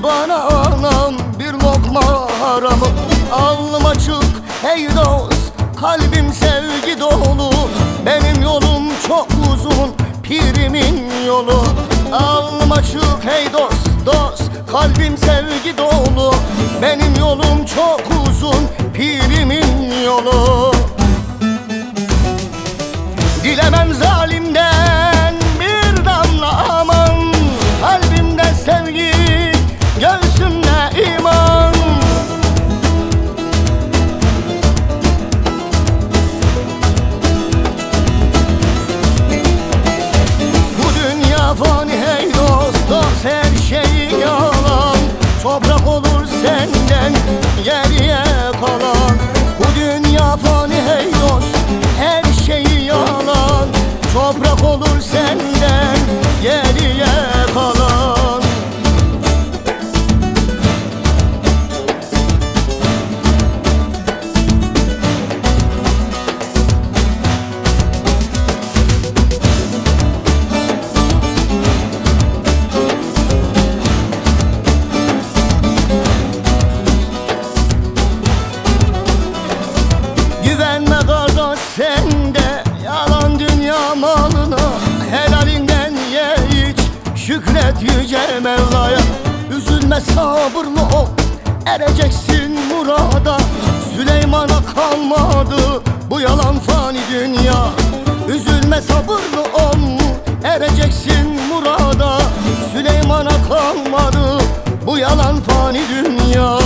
bana anam bir lokma haramı. Alnım açık hey dost, kalbim sevgi dolu. Benim yolum çok uzun, pirimin yolu. Alnım açık hey dost, dost, kalbim sevgi dolu. Benim yolum çok uzun, pirimin yolu. Dilemem zalimden bir damla aman, kalbimde sevgi, göğsümde iman. Bu dünya fani hey dost, dost, her şey yalan. Toprak olur senden geriye kalan. Bu dünya fani hey dost, her şey yalan. Toprak olur senden geriye kalan. Güvenme kardeş sende yalan dünya malına. Helalinden ye iç, şükret yüce Mevla'ya. Üzülme sabırlı ol, ereceksin murada. Süleyman'a kalmadı bu yalan fani dünya. Üzülme sabırlı ol, ereceksin murada. Süleyman'a kalmadı bu yalan fani dünya.